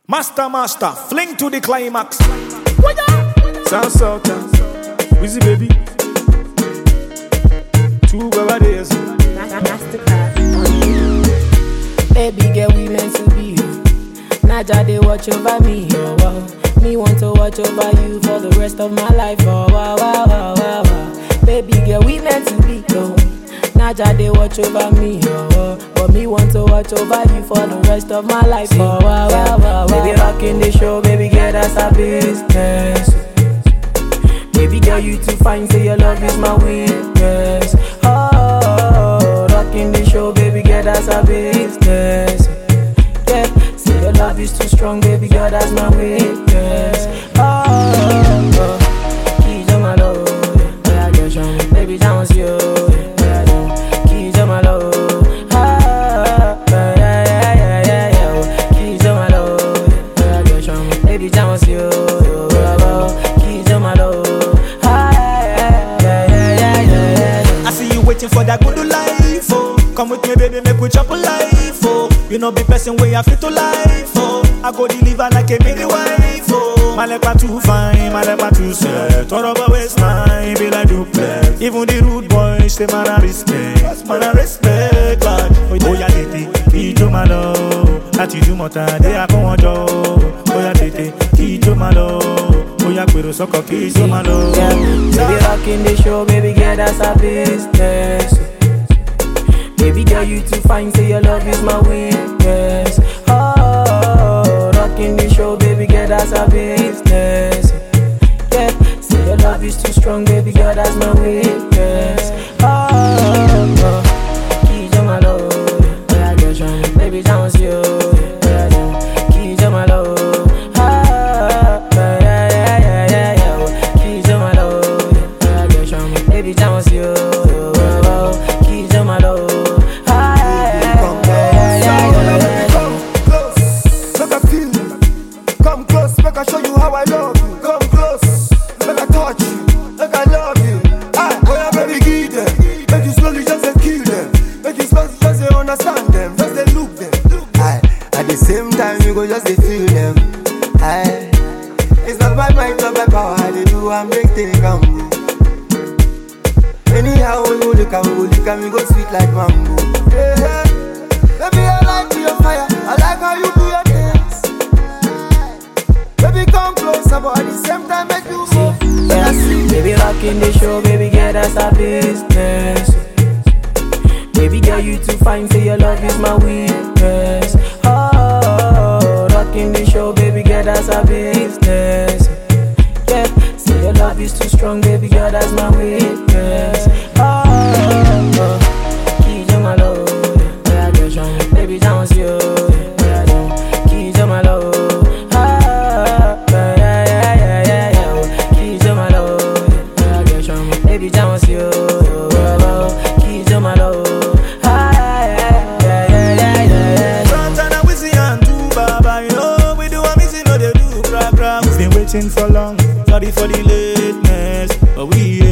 Master, fling to the climax. Sound Sultan, Wizzy baby. 2 days. Baby girl, we meant to be. Naja, they watch over me, oh wow. Me want to watch over you for the rest of my life, oh wow, wow, wow, wow, wow. Baby girl, we meant to be, oh. Naja, they watch over me, oh, oh. But me want to watch over you for the rest of my life, oh wow, wow, wow, wow. Baby, rocking the show, baby girl, that's our business. Baby girl, you too fine, say your love is my weakness. Oh, rocking the show, baby girl, that's our business. Yeah, say your love is too strong, baby girl, that's my weakness. Oh, keys on my low, yeah, girl, show me, baby, dance you, yeah, keys on my low, yeah, keys on my low, yeah, girl, show me, baby, dance you, keys on my low. I see you waiting for that good life, oh. Come with me, baby, make we chop a life, oh. You know, be person way I fit to life, oh. I go deliver like a mini wife, oh. My lepa too fine, my lepa too set. Thought about waistline, be like duplex. Even the rude boys, say man I respect, lad. Oh yeah, tete, kijo my love. Ati do mota, de akon wajo. Oh yeah, tete, kijo my love. Oh yeah, kwero soko kijo my love. Yeah, baby, rocking the show, baby girl, that's our business. Baby girl, you too fine, say your love is my weakness. Oh, rocking the show, baby girl, that's our business. Yeah, say your love is too strong, baby girl, that's my weakness. Oh, keys on my low, yeah, girl, show me, baby, dance you, yeah, keys on my low, yeah, keys on my low, yeah, girl, show me, baby, dance you, keys on my low. Make I show you how I love you. Come close, make I touch you, make I love you. Oh yeah, baby, give them. Make you slowly just kill them. Make you slowly just understand them, just look them. At the same time, you go just feel them. It's not by might, not by power. They do and make they come. Anyhow, we go look and we go sweet like mango. Yeah. Baby, I like your fire. I like how you do your things. Baby, come closer, but at the same time, make you move. Yeah, baby, rocking the show, baby girl, that's our business. Baby girl, you too fine, say your love is my weakness. Oh, rocking the show, baby girl, that's our business. Yeah, say your love is too strong, baby girl, that's my weakness. Oh, keys on my low, yeah, girl, show me, baby, dance you, yeah, keys on my low. Baby, dance you, keys on my low. Santana, Wizzy and do Baba, you know we do a missing, no they do crack. We've been waiting for long, sorry for the lateness, but we